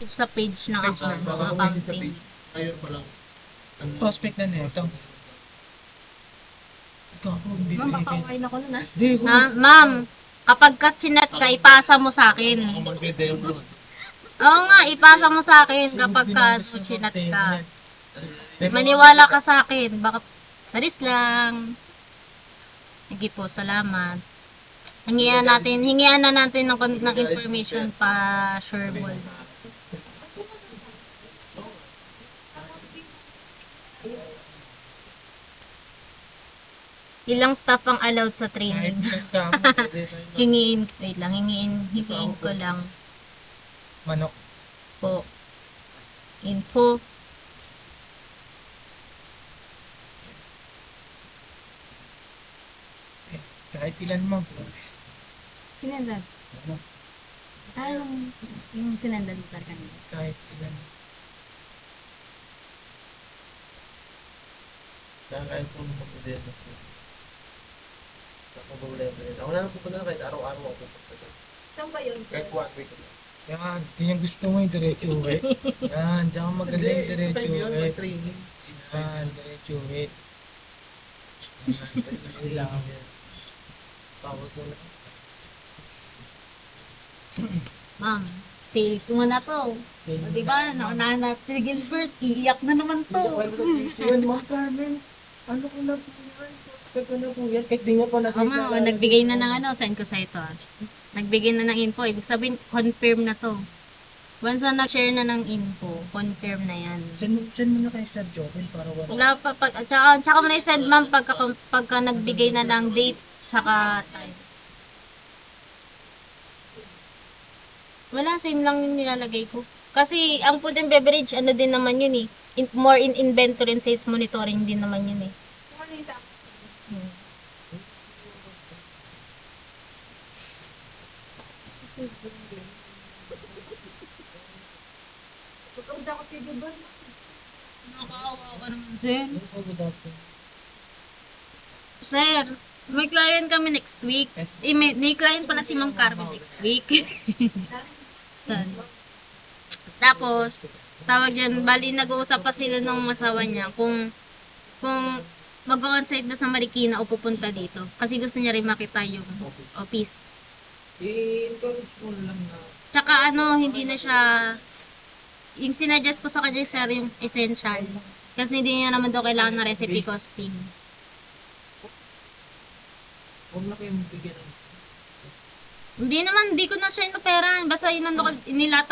sa page ng Page na. account, ng Baka message sa accounting. page. Ngayon pa lang. Prospect na nito. Kako, hindi Ma'am, baka tayo. kawain ako nun ah. Hindi, Na, ma'am, kapag ka chinat ka, ipasa mo sa akin. Ako mag-DM nun. Oo nga, ipasa mo sa akin kapag ka chinat ka. Maniwala ka sa akin. Baka, saris lang. Sige po, salamat. Hingian na natin ng information pa sureball. Ilang staff ang allowed sa Kahit training? isang kamo, Hingiin ko lang manok. po. Info. Kahit ilan mo. Sinendad. Ah, yung sinendad mo talaga kanina. Kahit ilan. Kahit po nung mag-DM ako. Ako problema rin. Ako na lang pupunta na kahit araw-araw ako pupunta doon. Saan ba yun, sir? Kahit 1 week na. Yan, yun yung gusto mo yung diretso uwi. Yan, diyan ka magaling Hindi, diretso time yun, uwi. pag training. Yan, diretso uwi. Kailangan yan. Tawag mo na. Ma'am, sales mo na to. O, diba, naunahan natin si Gilbert, iiyak na naman to. Yun, Ma'am Carmen. Ano ko na po yan? Prospect ko na po yan. Kahit di nga pa O ma'am, nagbigay na ng send ko sa ito. Nagbigay na ng info, ibig sabihin, confirm na to. Once na nag-share na ng info, confirm na yan. Send mo na kay Sir Joven para wala. Wala pa, tsaka mo na i-send ma'am pagka nagbigay na ng date, tsaka time. Wala, same lang yung nilalagay ko. Kasi ang food and beverage, ano din naman yun eh. More in inventory and sales monitoring din naman yun eh. Kung ano yung sa akin. Hmm. Pagkabot ako kay Gilbert, ma'am. Nakakaawa ka naman, sir. Ano pa ba dapat? Sir, may client kami next week. Yes. May client pala si Mang Carmen next week. San? Tapos, tawag yan, bali nag-uusap pa sila ng masawa niya kung mag-on-site na sa Marikina o pupunta dito. Kasi gusto niya rin makita yung office. I-encourage mo lang na. Tsaka hindi na siya, yung sinuggest ko sa kanya sir, yung essential. Kasi hindi niya naman daw kailangan ng recipe costing. Huwag na kayong bigyan ng Hindi ko na siya inoperahan. Basta inilata